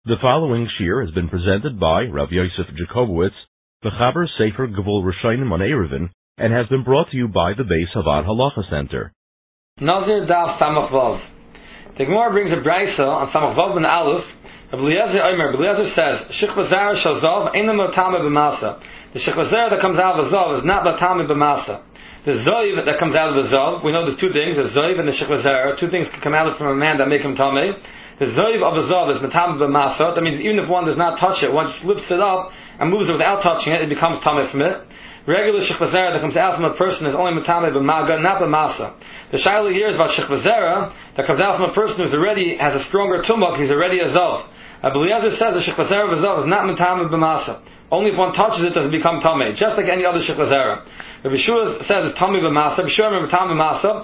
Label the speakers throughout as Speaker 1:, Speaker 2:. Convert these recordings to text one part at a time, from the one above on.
Speaker 1: The following shir has been presented by Rav Yosef Jacobowitz, the Chaber Sefer Gevul Rishonim on Eruvin, and has been brought to you by the Beis Havad Halacha Center.
Speaker 2: Nazir Daf Samach Vav. The Gemara brings a brayso on Samach Vav ben Aleph. Eliezer says, Shechva Zara shel Zav ain't matame b'masa. The Shechva Zara that comes out of the Zav is not matame b'masa. The Zoiv that comes out of the Zav, we know there's two things, the Zoiv and the Shechva Zara. Two things can come out from a man that make him tameh. The Zoiv of the Zav is matame b'masa. That means even if one does not touch it, one just lifts it up and moves it without touching it, it becomes tameh from it. Regular Shechva Zara that comes out from a person is only matame b'maga, not b'masa. The shaila here is about Shechva Zara that comes out from a person who has a stronger tumah, he's already a Zav. Eliezer says the Shechva Zara of a Zav is not matame b'masa. Only if one touches it does it become tameh, just like any other Shechva Zara. Rabbi Yeshua says it's tameh b'masa. Rabbi Yeshua remember tameh b'masa.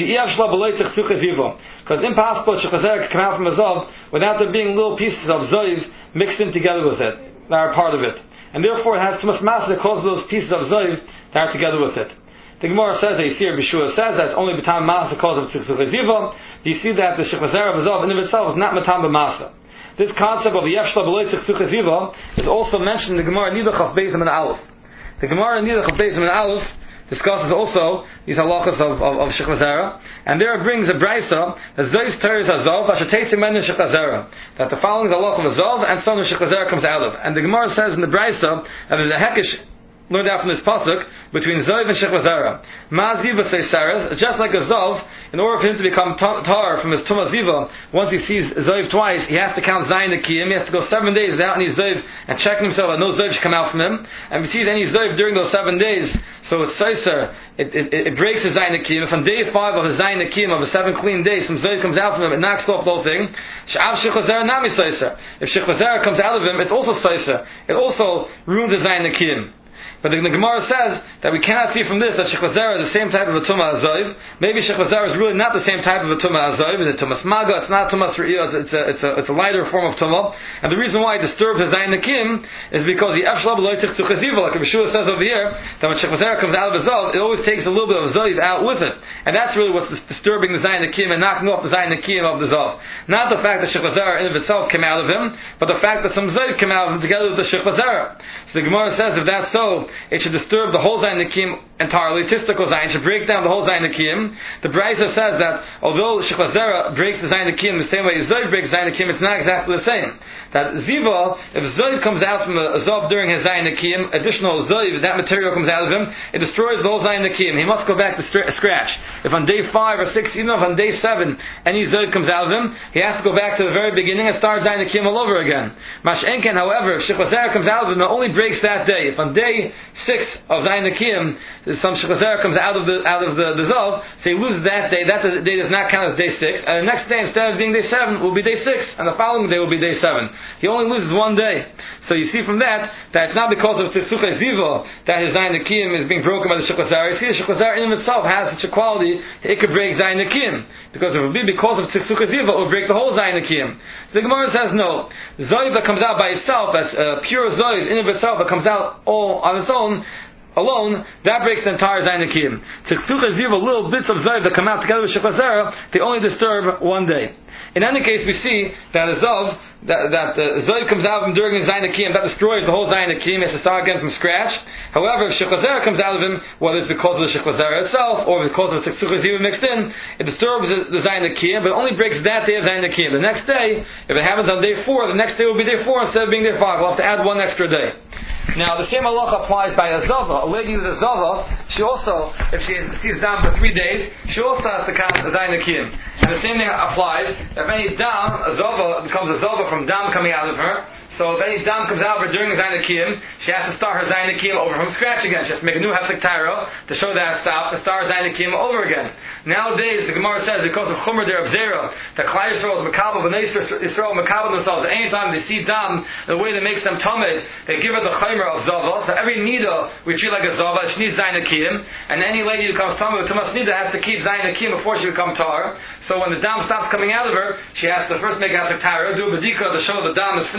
Speaker 2: Because it's impossible Shechva Zara can come out from a Zav without there being little pieces of Zoiv mixed in together with it, that are part of it. And therefore it has too much masa that causes those pieces of Zoiv that are together with it. The Gemara says that you see Rabbi Yeshua says that it's only b'tam masa cause of tzikzuk ziva. You see that the Shechva Zara of a Zav in of itself is not matam b'masa. This concept of yefshla b'loy tzikzuk ziva is also mentioned in the Gemara Nidach of Beis and Aleph. The Gemara Nidach of Beis and Aleph discusses also these halachas of Shechva Zara, and there it brings a brayso that Zois teres hazav asheteitzim men Shechva Zara, that the following is halach of a Zav and son of Shechva Zara comes out of. And the Gemara says in the brayso that there's a hekesh learned out from this pasuk between Zoiv and Shechva Zara. Ma ziva seisares, just like a Zav, in order for him to become tar from his tumah ziva, once he sees Zoiv twice, he has to count zayin akiyim. He has to go 7 days without any Zoiv and check himself that no Zoiv should come out from him. And if he sees any Zoiv during those 7 days, so it's seiser, it breaks his zayin akiyim. If on day 5 of his zayin akiyim of the 7 clean days, some Zoiv comes out from him, it knocks off the whole thing. Sh'av Shechva Zara nami seiser. If Shechva Zara comes out of him, it's also seiser. It also ruins his zayin akiyim. But the Gemara says that we cannot see from this that Shechva Zara is the same type of a tumah azoiv. Maybe Shechva Zara is really not the same type of a tumah azoiv. It's a tumah smaga. It's not tumah sri'iyah. It's a lighter form of tumah. And the reason why it disturbs his zayin nakim is because the efshla b'loy tzikzuk ziva, like Yeshua says over here, that when Shechva Zara comes out of a zav, it always takes a little bit of zayiv out with it, and that's really what's disturbing the zayin nakim and knocking off the zayin nakim of the zav. Not the fact that Shechva Zara in of itself came out of him, but the fact that some zayiv came out of him together with the Shechva Zara. So the Gemara says if that's so, it should disturb the whole zayin nakim entirely. Tistical zayin should break down the whole zayin nakim. The Brayso says that although Shechva Zara breaks the zayin nakim the same way Zoiv breaks zayin nakim, it's not exactly the same. That ziva, if Zoiv comes out from a zav during his zayin nakim, additional Zoiv, that material comes out of him, it destroys the whole zayin nakim. He must go back to scratch. If on day 5 or 6, even if on day 7 any Zoiv comes out of him, he has to go back to the very beginning and start zayin nakim all over again. Mash'enken, however, if Shechva Zara comes out of him, it only breaks that day. If on day 6 of zayin nakim some Shechva Zara comes out of the zav, so he loses that day. That day does not count as day 6. And the next day, instead of being day 7, will be day 6, and the following day will be day 7. He only loses 1 day. So you see from that it's not because of tzikzuk ziva that his zayin nakim is being broken by the Shechva Zara. You see, the Shechva Zara in itself has such a quality it could break zayin nakim, because if it would be because of tzikzuk ziva, it would break the whole zayin nakim. So the Gemara says no. Zoiv that comes out by itself, that's pure Zoiv in of itself, that comes out all on its own, alone, that breaks the entire zayin nakim. Tzikzuk ziva, little bits of Zoiv that come out together with Shechva Zara, they only disturb 1 day. In any case, we see that a Zav, that the Zoiv comes out of him during his zayin nakim, that destroys the whole zayin nakim. He has to start again from scratch. However, if Shechva Zara comes out of him, whether it's because of the Shechva Zara itself or because of the tzikzuk ziva mixed in, it disturbs the zayin nakim, but it only breaks that day of zayin nakim. The next day, if it happens on day 4, the next day will be day 4 instead of being day 5. We'll have to add 1 extra day. Now, the same halacha applies by a Zava. A lady with a Zava, she also, if she sees dam for 3 days, she also has to count the zayin nakim. And the same thing applies. If any dam, a Zava, becomes a Zava from dam coming out of her, so if any dam comes out of her during the zayin nakim, she has to start her zayin nakim over from scratch again. She has to make a new hefsek tyro to show that stop and start her zayin nakim over again. Nowadays, the Gemara says because of Chumra der Abzera, that Klal Yisrael is makabel, the Yisrael makabel themselves. Anytime they see dam, the way that makes them tamid, they give her the chaymer of Zava. So every nida we treat like a Zava. She needs zayin nakim, and any lady who becomes tamid with tumas nida has to keep zayin nakim before she becomes tar. So when the dam stops coming out of her, she has to first make a hefsek tyro, do a bedika to show the dam is finished coming out.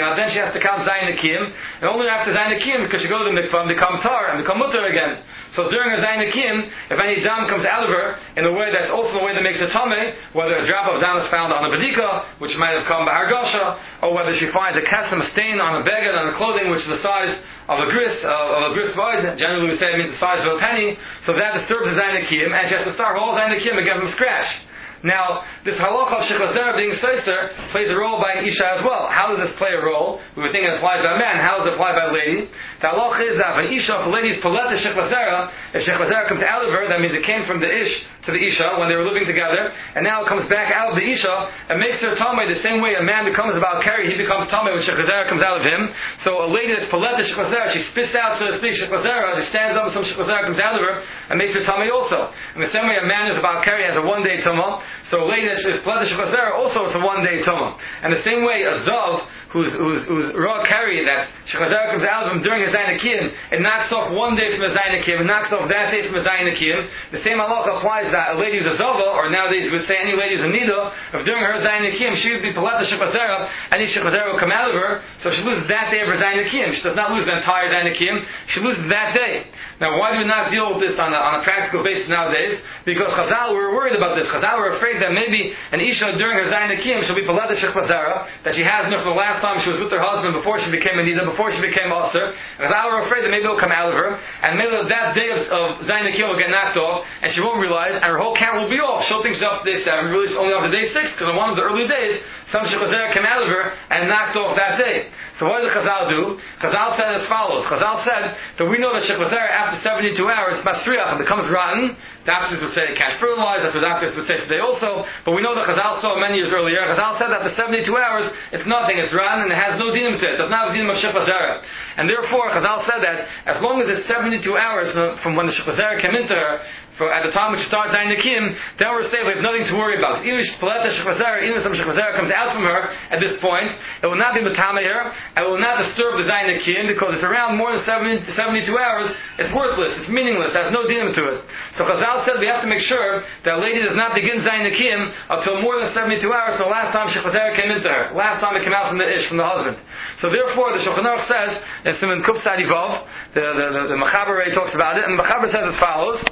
Speaker 2: Now then she has to count Zayin Akiyim, and only after Zayin Akiyim could she go to the mikvah and become tar and become mutter again. So during her Zayin Akiyim, if any dam comes out of her in a way that's also a way that makes it tameh, whether a drop of dam is found on a bedika, which might have come by Hargasha, or whether she finds a kesem, a stain on a beged, on a clothing which is the size of a gris void, generally we say it means the size of a penny, so that disturbs the Zayin Akiyim, and she has to start her whole Zayin Akiyim again from scratch. Now, this halacha of Shechvas Zera being Seiser plays a role by an Isha as well. How does this play a role? We were thinking it applies by a man. How does it apply by a lady? The halacha is that if an Isha, if a lady is Palet to Shechvas Zera, if Shechvas Zera comes out of her, that means it came from the Ish to the Isha when they were living together, and now it comes back out of the Isha and makes her Tameh the same way a man becomes about Keri, he becomes Tameh when Shechvas Zera comes out of him. So a lady that's Palet to Shechvas Zera, she spits out, so to speak, Shechvas Zera, she stands up and some Shechvas Zera comes out of her and makes her Tameh also. In the same way a man is about Keri has a one-day Tumah, so a lady that's Palet to Shechvas Zera also it's a one-day Tumah. And the same way a Zav, who's raw carry that Shechvas Zera comes out of him during his Zayin Akiyim, it knocks off one day from his Zayin Akiyim, it knocks off that day from his Zayin Akiyim. The same halacha applies that a lady is a Zava, or nowadays we would say any lady is a Nida, if during her Zayin Akiyim she would be Palet to Shechvas Zera, any Shechvas Zera will come out of her, so she loses that day of her Zayin Akiyim. She does not lose the entire Zayin Akiyim, she loses that day. Now why do we not deal with this on a practical basis nowadays? Because Chazal were worried about this. Chazal were afraid that maybe an Isha during her Zayin Akiyim she'll be Palet to Shechvas Zera, that she has enough from the last time she was with her husband before she became a Nida, before she became Aser. And Chazal were afraid that maybe it'll come out of her, and maybe that day of Zayin Akiyim will get knocked off, and she won't realize, and her whole count will be off. She'll think she's up to day 7, really she's only up to day 6, because in one of the early days, some Shechvas Zera came out of her and knocked off that day. So what did Chazal do? Chazal said as follows. Chazal said that we know that Shechvas Zera after 72 hours, Masriach, and becomes rotten. Doctors would say it can't fertilize, that's what doctors would say today also, but we know that Chazal saw many years earlier. Chazal said that after 72 hours, it's nothing, it's rotten, and it has no dinim to it. It does not have a dinim of Shechvas Zera. And therefore, Chazal said that as long as it's 72 hours from when the Shechvas Zera came into her, at the time when she starts Zayin Akiyim, then we're safe, we have nothing to worry about. Even if some Shechvas Zera comes out from her at this point, it will not be Matame her, and it will not disturb the Zayin Akiyim, because it's around more than 72 hours, it's worthless, it's meaningless, it has no dinim to it. So Chazal said we have to make sure that a lady does not begin Zayin Akiyim until more than 72 hours from the last time Shechvas Zera came into her, last time it came out from the Ish, from the husband. So therefore, the Shulchan Aruch says, in Siman Kuf Tzadi Vav, the Mechaber talks about it, and the Mechaber says as follows.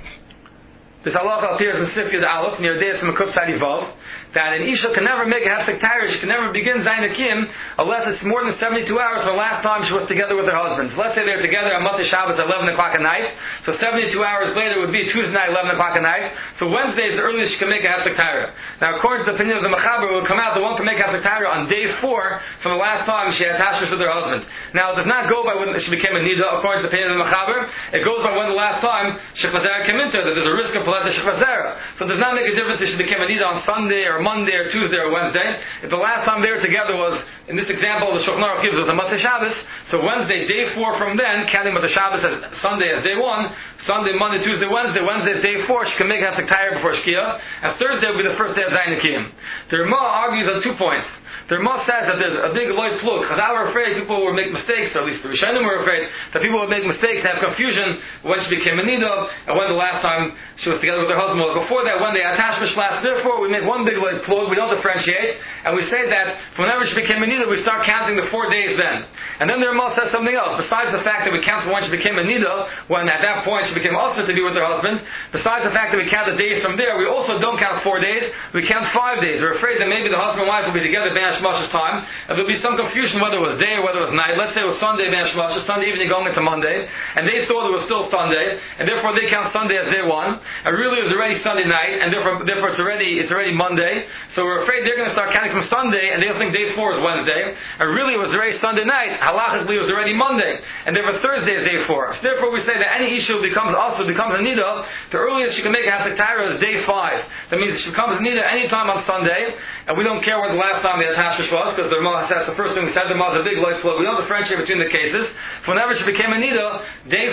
Speaker 2: This halacha appears in Sif Yud Aleph, near Deis Mekuf Tzadi Vav, that an Isha can never make a Hefsek Taira, she can never begin Zayin Akiyim, unless it's more than 72 hours from the last time she was together with her husband. So let's say they're together on Motzei Shabbos at 11 o'clock at night, so 72 hours later would be Tuesday night, 11 o'clock at night, so Wednesday is the earliest she can make a Hefsek Taira. Now according to the opinion of the Mechaber, it will come out the one can make Hefsek Taira on day 4 from the last time she had Tashmish with her husband. Now it does not go by when she became a Nida, according to the opinion of the Mechaber, it goes by when the last time Shechvas Zera came into her, that there's a risk of Palet to Shechvas Zera. So it does not make a difference if she became a Nida on Sunday or Monday or Tuesday or Wednesday. If the last time they were together was, in this example the Shulchan Aruch gives us a Motzei Shabbos, so Wednesday, day 4 from then, counting Motzei Shabbos as Sunday as day 1, Sunday, Monday, Tuesday, Wednesday is day 4, she can make a Hefsek Taira before Shkia, and Thursday will be the first day of Zayin Akiyim. The Ramah argues on 2 points. The Ramah says that there's a big loy plug. Chazal were afraid people would make mistakes, or at least the Rishonim were afraid that people would make mistakes and have confusion when she became a Nida, and when the last time she was together with her husband was. Before that, when they had Tashmish last, therefore we make one big loy plug, we don't differentiate, and we say that whenever she became a Nida, we start counting the 4 days then. And then the Ramah says something else. Besides the fact that we count from when she became a Nida, when at that point she became also to be with her husband, besides the fact that we count the days from there, we also don't count 4 days, we count 5 days. We're afraid that maybe the husband and wife will be together Ben Hashmash's time, and there'll be some confusion whether it was day or whether it was night. Let's say it was Sunday Ben Hashmash, Sunday evening going into Monday, and they thought it was still Sunday, and therefore they count Sunday as day 1, and really it was already Sunday night, and therefore it's already Monday. So we're afraid they're going to start counting from Sunday, and they'll think day 4 is Wednesday, and really it was already Sunday night. Halachically it was already Monday, and therefore Thursday is day 4. So therefore we say that any issue becomes a Nida. The earliest she can make a Hefsek Taira is day 5. That means she becomes a Nida anytime on Sunday, and we don't care when the last time they had Tashmish was, because the Ramah says the first thing we said, the Ramah is a big light flow. We don't differentiate between the cases. So whenever she became a Nida, day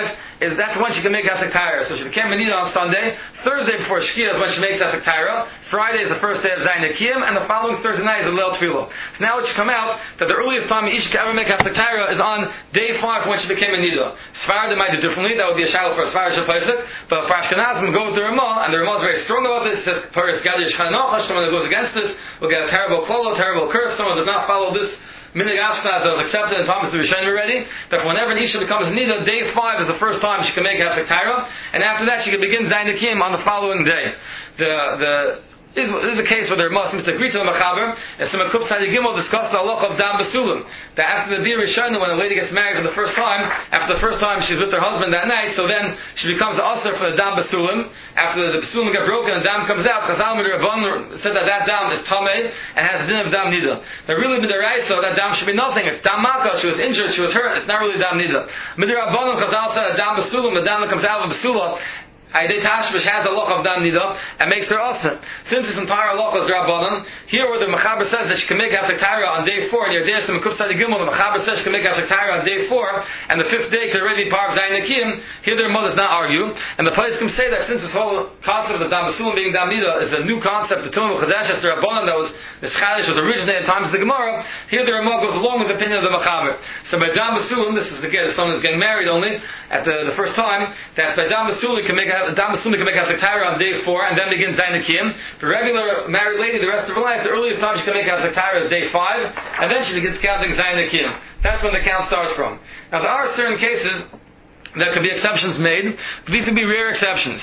Speaker 2: 5 that's when she can make Hefsek Taira. So she became a Nida on Sunday. Thursday before Shkia is when she makes Hefsek Taira. Friday is the first day of Zayin Akiyim, and the following Thursday night is the Leil Tefillah. So now it should come out that the earliest time Isha can ever make Hefsek Taira is on day 5 when she became a Nida. Sfarad might do differently. That would be a shadow for a Sfarad Shapesik. But for Ashkenazim, go with the Ramah, and the Ramah is very strong about this. It says, Paris Gadi Shchanoch, someone that goes against this will get a terrible klolo, terrible curse. Someone does not follow this Minig Ashkenaz was accepted and promised to Rishonim already, that whenever an Isha becomes Nida, day 5 is the first time she can make Hafsek Taira, and after that she can begin Zayin Nekim on the following day. This is a case where there are Muslims that agree to the Machaber, and some Kuf Tzadi Gimel discussed the halacha of Dam Basulim. That after the Bir Rishona, when a lady gets married for the first time, after the first time she's with her husband that night, so then she becomes the usher for the Dam Basulim. After the Basulim get broken and Dam comes out, Chazal Midrabban said that Dam is Tameh and has the din of Dam Nida. Now really Midraisa, that Dam should be nothing. It's Dam Maka, she was injured, she was hurt, it's not really Dam Nida. Midrabban, Chazal said that Dam Basulim, the Dam that comes out of Basula, Aydei Tashmish has a loch of Dam Nida and makes her usher. Since this entire loch is Rabbanan, here where the Mechaber says that she can make Hafsek Taira on day 4, and Yerdei Shem Kuf Tzadi Gimel, the Mechaber says she can make Hafsek Taira on day 4, and the 5th day could already be Park Zayin Nekim. Here the Ramah does not argue, and the place can say that since this whole concept of Dam Basulim being Dam Nida is a new concept, the Tumah Chadesh, the Rabbanan that was, this Chadish was originated in times of the Gemara, here the Ramah goes along with the opinion of the Mechaber. So by Dam Basulim, this is again, the son is getting married only, at the first time, that by Dam Basulim can make Hafsek Taira on day 4 and then begin Zayin Nekim. For regular married lady, the rest of her life, the earliest time she can make Hafsek Taira is day 5, and then she begins counting Zayin Nekim. That's when the count starts from. Now there are certain cases that could be exceptions made, but these would be rare exceptions.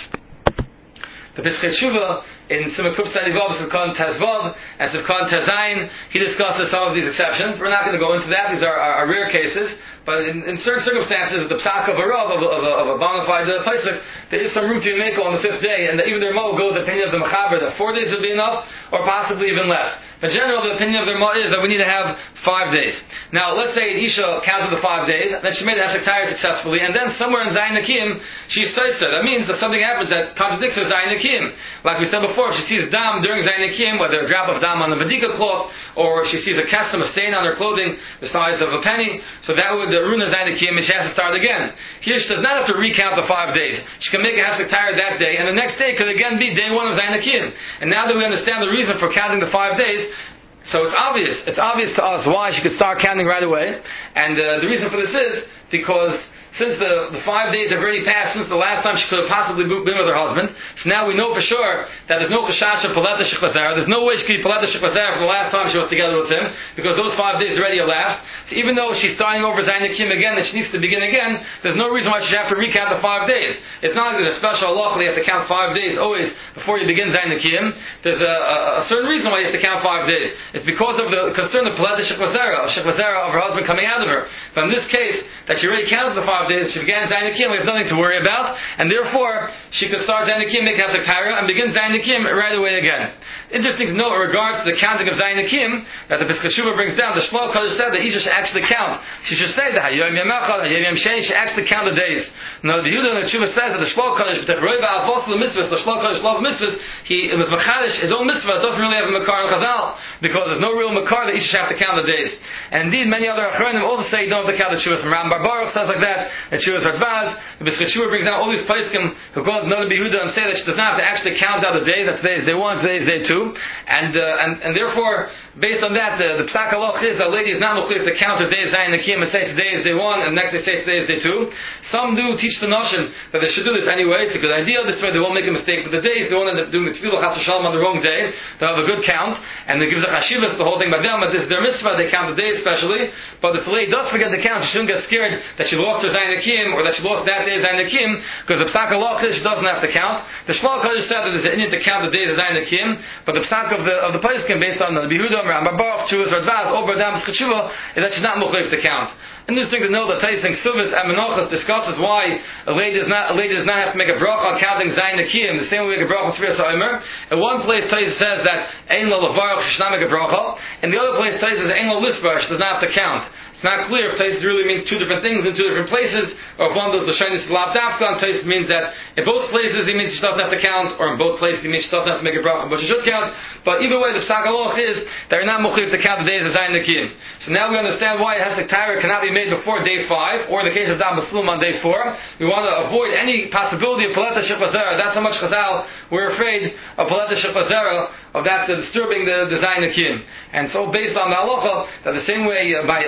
Speaker 2: The Pischei Tshuva in Simon Kuf Tzadi Vav, Sivkon Tezvav, and Sivkon Tezayin, he discusses some of these exceptions. We're not going to go into that; these are rare cases. But in certain circumstances, the psak of a rav of a bona fide pasuk, there is some room to be made on the 5th day, and even the Ramah will go with the opinion of the Mechaber that 4 days would be enough, or possibly even less. In general, the opinion of the Ramah is that we need to have 5 days. Now, let's say Isha counted the 5 days, then she made the Hafsek Taira successfully, and then somewhere in Zayin Nekim, she says so. That means that something happens that contradicts her Zayin Nekim. Like we said before, if she sees dam during Zayin Nekim, whether a drop of dam on the Vadika cloth, or she sees a custom, a stain on her clothing the size of a penny, so that would ruin her Zayin Nekim, and she has to start again. Here she does not have to recount the 5 days. She can make a Hafsek Taira that day, and the next day could again be day 1 of Zayin Nekim. And now that we understand the reason for counting the 5 days, so it's obvious to us why she could start counting right away. And the reason for this is because since the 5 days have already passed since the last time she could have possibly been with her husband, so now we know for sure that there's no chashash of paleta shechvazera. There's no way she could be paleta shechvazera from the last time she was together with him, because those 5 days already elapsed. So even though she's starting over Zayin Nekim again and she needs to begin again, there's no reason why she should have to recount the 5 days. It's not like there's a special halacha that you have to count 5 days always before you begin Zayin Nekim. There's a certain reason why you have to count 5 days. It's because of the concern of paleta shechvazera, of her husband coming out of her. But in this case, that she already counted the 5 days, she began Zayin Nekim, we have nothing to worry about, and therefore she could start Zayin Nekim, make Hafsek Taira, and begin Zayin Nekim right away again. Interesting to note in regards to the counting of Zayin Nekim, that the Pischei Tshuva brings down, the Shlomo Kodesh said that Isha should actually count. She should say that Hayom Yom Echad, Hayom Yom Sheni, she should actually count the days. Now the Yehuda in the Tshuva says that the Shlomo Kodesh, the Shlomo Kodesh love mitzvahs, he was Mechadish, his own mitzvah, doesn't really have a Makar in Chazal, because there's no real Makar that Isha should have to count the days. And indeed, many other Achronim also say you don't have to count the Tshuva. From Ram Bar Baruch says like that, Tshuva Radbaz, the Pischei Tshuva brings down all these poskim who go to Noda B'Yehuda and say that she does not have to actually count out the days. That today is day 1, today is day 2, and therefore, based on that, the psak halach is that a lady is not mechuyev to count her days Zayin Nekim and say today is day 1 and the next day say today is day 2. Some do teach the notion that they should do this anyway. It's a good idea. This way they won't make a mistake. But the days they won't end up doing the tefillah chas v'shalom on the wrong day. They'll have a good count, and they give the chashivas the whole thing by them. But this is their mitzvah. They count the days especially. But if the lady does forget to count, she shouldn't get scared that she lost her Zayin Nekim or that she lost that day Zayin Nekim, because the psak halach is she doesn't have to count. The Shlomo Kodesh said that there's an Indian to count the days of Zayin Nekim, but the psak of the poskim based on the B'Yehuda, Ram Bar Baruch, Tshuva Radbaz, Ober Dam Pischei Tshuva, is that she's not mechuyev to count. Interesting to know that Taising Suvis and Menachos discusses why a lady does not have to make a bracha on counting Zayin Nekim the same way we make a bracha on Tzviyas HaOmer. In one place Taising says that Ein Lo Levarach, she should not make a bracha. In the other place Taising says Ein Lo Lisbar, she does not have to count. It's not clear if Taisvis really means two different things in two different places, or if one of those Lashonis Lav Dafka, and Taisvis means that in both places he means she doesn't have to count, or in both places he means she doesn't have to make a bracha, but she should count. But either way, the psak halach is that you're not mechuyev to count the days of Zayin Nekim. So now we understand why Hafsek Taira cannot be made before day 5, or in the case of Dam Basulim on day 4. We want to avoid any possibility of paleta shechvazera. That's how much Chazal we're afraid of paleta shechvazera, of that disturbing the Zayin Nekim. And so based on the halacha, that the same way by a man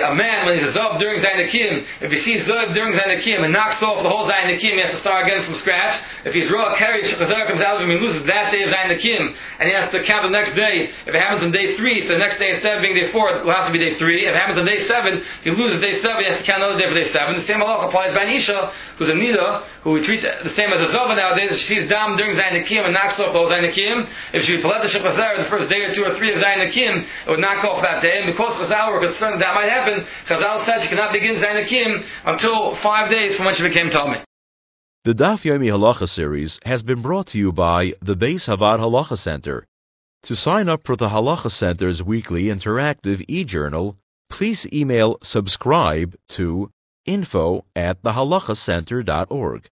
Speaker 2: again, when he's a Zav during Zayin Akiyim, if he sees Zav during Zayin Akiyim and knocks off the whole Zayin Akiyim, he has to start again from scratch. If he's Roa Keri, Shechazar comes out of him, he loses that day of Zayin Akiyim, and he has to count the next day. If it happens on day 3, so the next day instead of being day 4, it will have to be day 3. If it happens on day 7, he loses day 7, he has to count another day for day 7. The same halacha applies by an Isha, who's a Nida, who we treat the same as a Zav nowadays. If she sees Dam during Zayin Akiyim and knocks off the whole Zayin Akiyim, if she would let the Shechazar the first day or 2 or 3 of Zayin Akiyim, it would knock off that day, and because Chazal were concerned that might happen, Chazal said she cannot begin Zayin Akiyim until 5 days from when she became Talmid.
Speaker 1: The Daf Yomi Halacha series has been brought to you by the Beis Havad Halacha Center. To sign up for the Halacha Center's weekly interactive e-journal, please email subscribe to info@thehalachacenter.org.